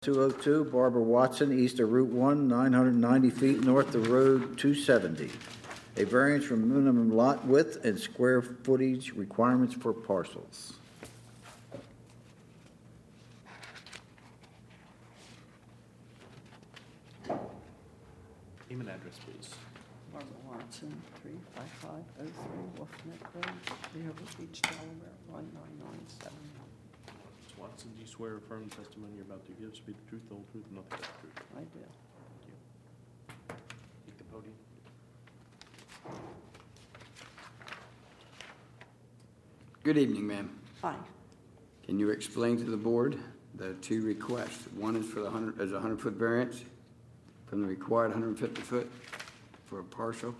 202, Barbara Watson, east of Route 1, 990 feet north of Road 270. A variance from minimum lot width and square footage requirements for parcels. Name and address, please. Barbara Watson, 35503 Wolf Neck Road, Rehoboth Beach, Delaware, 19979. Ms. Watson, do you swear or affirm the testimony you're about to give to be the truth, the whole truth, and nothing but the truth? I do. Thank you. Take the podium. Good evening, ma'am. Hi. Can you explain to the board the two requests? One is for the 100-foot variance from the required 150-foot for a partial.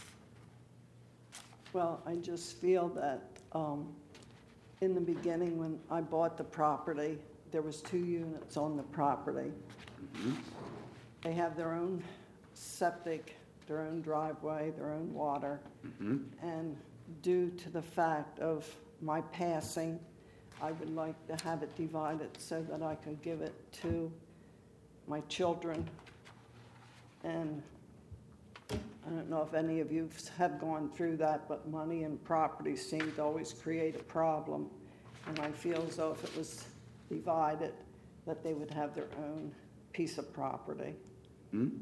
Well, I just feel that in the beginning when I bought the property, there was 2 units on the property. Mm-hmm. They have their own septic, their own driveway, their own water. Mm-hmm. And due to the fact of my passing, I would like to have it divided so that I could give it to my children. And I don't know if any of you have gone through that, but money and property seem to always create a problem. And I feel as though if it was divided, that they would have their own piece of property. Mm-hmm.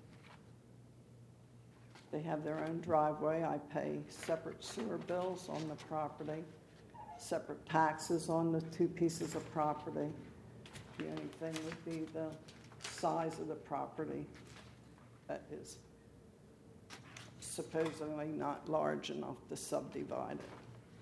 They have their own driveway. I pay separate sewer bills on the property, separate taxes on the 2 pieces of property. The only thing would be the size of the property that is supposedly not large enough to subdivide it.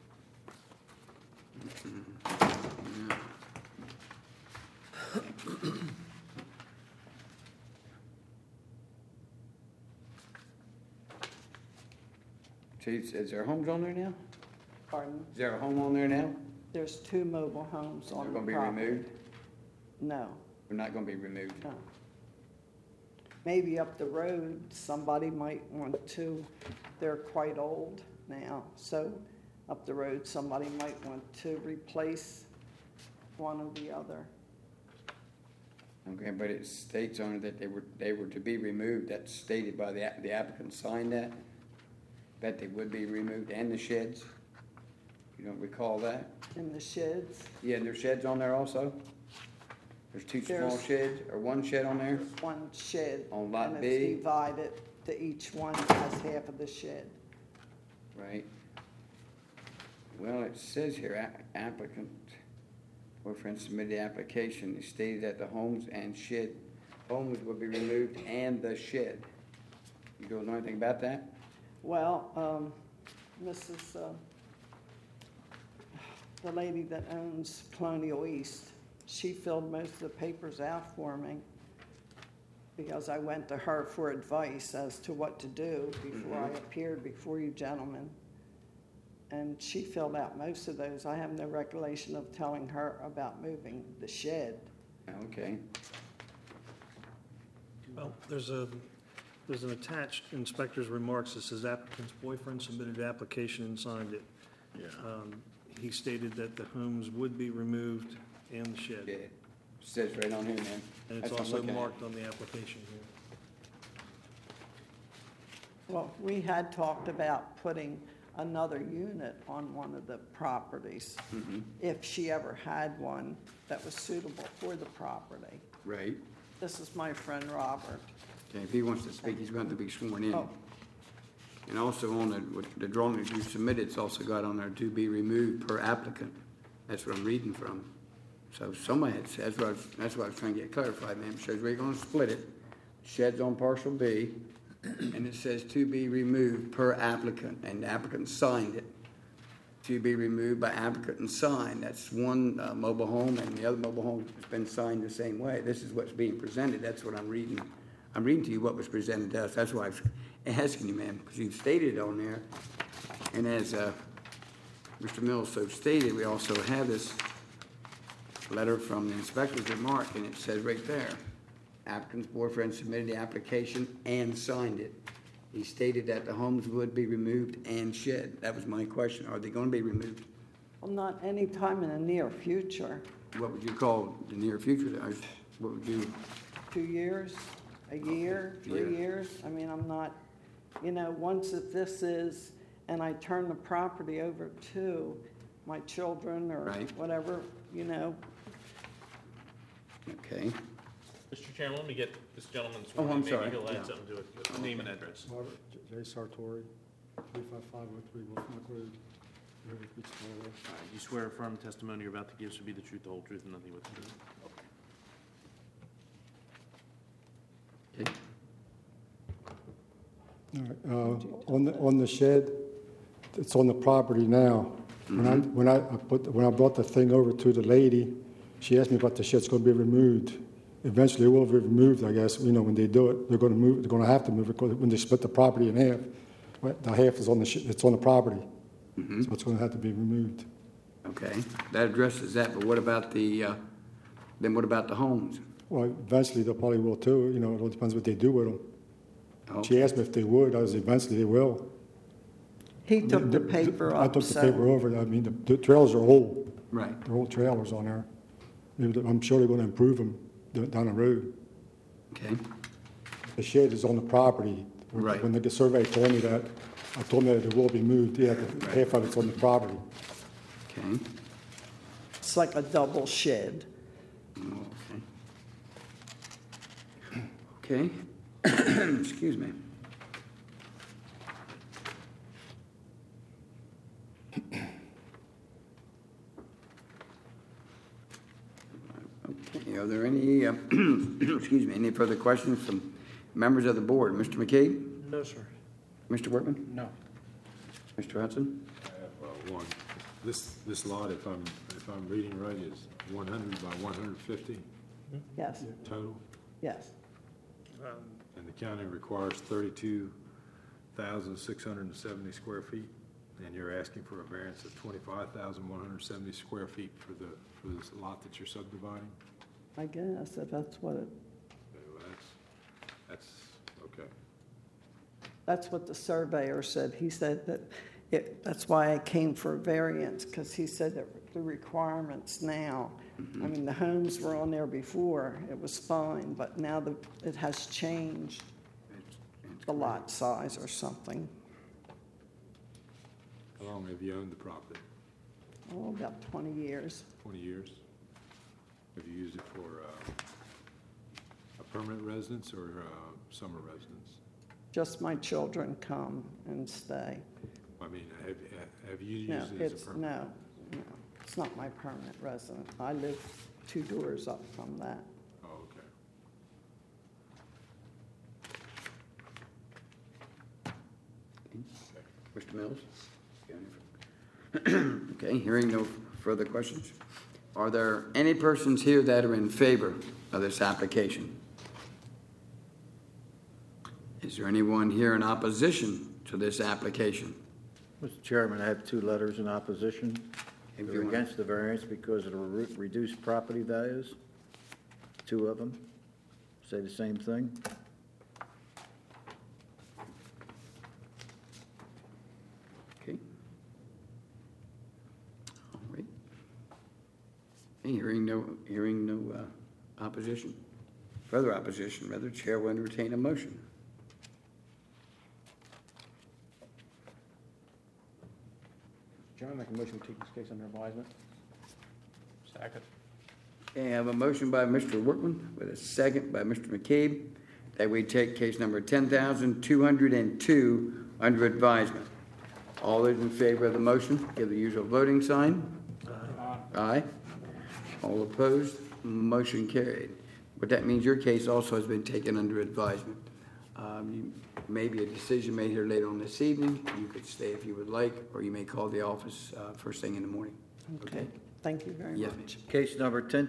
Is there homes on there now? Pardon? Is there a home on there now? There's 2 mobile homes on They're the going to be property. removed? No, They're not going to be removed? no. Maybe up the road, somebody might want to, they're quite old now, so up the road, somebody might want to replace one or the other. Okay, but it states on it that they were to be removed. That's stated by the applicant signed that they would be removed, and the sheds. You don't recall that? In the sheds, Yeah, and there's sheds on there also? There's 2 small There's- sheds, or 1 shed on there? one shed. On lot And B? it's divided to each one has half of the shed. Right. Well, it says here, applicant, boyfriend submitted the application. It stated that the homes will be removed and the shed. You don't know anything about that? Well, Mrs., the lady that owns Colonial East, she filled most of the papers out for me because I went to her for advice as to what to do before I appeared before you gentlemen. And she filled out most of those. I have no recollection of telling her about moving the shed. Okay. Well, there's an attached inspector's remarks that says applicant's boyfriend submitted application and signed it. Yeah. He stated that the homes would be removed and the shed. Yeah. It says right on here, man. And That's it's what I'm also looking at. marked on the application here. Well, we had talked about putting another unit on one of the properties if she ever had one that was suitable for the property. Right. This is my friend Robert. Okay, if he wants to speak, he's going to be sworn in. Oh. And also on the drawing that you submitted, it's also got on there to be removed per applicant. That's what I'm reading from. So somebody had, that's what I was trying to get clarified, ma'am. It says we're going to split it. Shed's on parcel B, and it says to be removed per applicant, and the applicant signed it. To be removed by applicant and signed. That's one mobile home, and the other mobile home has been signed the same way. This is what's being presented. That's what I'm reading. I'm reading to you what was presented to us. That's why I was asking you, ma'am, because you've stated on there. And as Mr. Mills so stated, we also have this letter from the inspector's remark, and it says right there, applicant's boyfriend submitted the application and signed it. He stated that the homes would be removed and shed. That was my question. Are they going to be removed? Well, not any time in the near future. What would you call the near future? What would you, 2 years, a year, 3 Yeah. years. I mean, I'm not, once if this is, and I turn the property over to my children or Right. whatever, okay. Mr. Chairman, let me get this gentleman Oh, sworn in. I'm sorry. Maybe he'll Yeah. add something to it. Name and address. Robert J. Sartori, 35503 Wolfmuck Road, River Beach, Delaware. All right, you swear affirm the testimony you're about to give should be the truth, the whole truth, and nothing but the truth? Okay. All right, on the shed, it's on the property now. When I brought the thing over to the lady, she asked me about the shed's gonna be removed. Eventually it will be removed, I guess, when they do it, they're gonna have to move it, because when they split the property in half, the half is it's on the property. So it's gonna have to be removed. Okay, that addresses that, but what about then what about the homes? Well, eventually they probably will too, it all depends what they do with them. Oh, She asked me if they would, I was eventually they will. he took the paper I up, took the so paper over, I mean, the trailers are old, right, they're old trailers on there. I'm sure they're gonna improve them down the road. okay, The shed is on the property. Right. When the survey told me that, I told them that it will be moved, yeah, half of it's on the property. okay, it's like a double shed. okay. Excuse me. Okay, are there any, excuse me, any further questions from members of the board? Mr. McKee? No, sir. Mr. Workman? No. Mr. Hudson? One, this lot, if I'm reading right, is 100 by 150 Yes, total, yes. and the county requires 32,670 square feet, and you're asking for a variance of 25,170 square feet for this lot that you're subdividing? I guess if that's what it, Okay, well, that's, okay. that's what the surveyor said. He said that that's why I came for a variance, because he said that the requirements now, I mean, the homes were on there before, it was fine, but now it has changed, the lot size or something. How long have you owned the property? Oh, about 20 years. 20 years? Have you used it for a permanent residence or summer residence? Just my children come and stay. I mean, have you No, used it as a it's, permanent? no, it's not my permanent resident. I live 2 doors up from that. Oh, okay. Mr. Mills? Okay, hearing no further questions. Are there any persons here that are in favor of this application? Is there anyone here in opposition to this application? Mr. Chairman, I have 2 letters in opposition. If They're you want- against the variance because of the reduced property values. 2 of them say the same thing. Okay. All right. Okay, hearing no opposition, further opposition, rather, Chair will entertain a motion. Chairman, make a motion to take this case under advisement. Second. Okay, I have a motion by Mr. Workman with a second by Mr. McCabe that we take case number 10,202 under advisement. All those in favor of the motion, give the usual voting sign. Aye. All opposed, motion carried. But that means your case also has been taken under advisement. Maybe a decision made here later on this evening. You could stay if you would like, or you may call the office first thing in the morning. Okay, thank you very Yes, much. ma'am. Case number 10